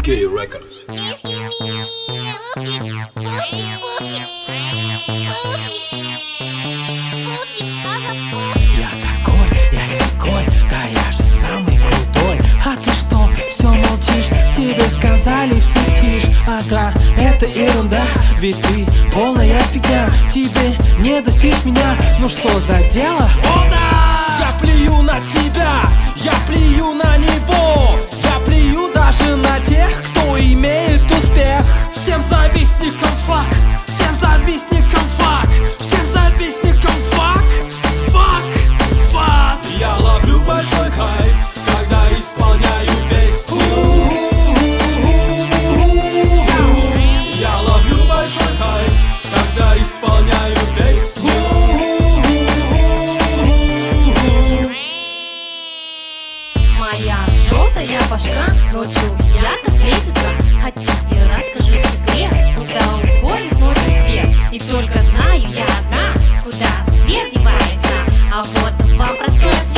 Gay Records. Я такой, я сякой, да я же самый крутой. А ты что, все молчишь? Тебе сказали все тишь. А да, это ерунда, ведь ты полная фигня. Тебе не достичь меня, ну что за дело? О да! Я плюю на тебя, я плюю на него. Я плюю даже на тех, кто имеет успех. Всем завистникам фак, всем завистникам фак, всем завистникам фак, фак, фак. Я ловлю большой кайф, когда исполняю песню. Я ловлю большой кайф, когда исполняю песню. Моя желтая башка ночью ярко светится. Хотите, расскажу секрет, куда уходит ночью свет. И только знаю я одна, куда свет девается. А вот вам простой ответ.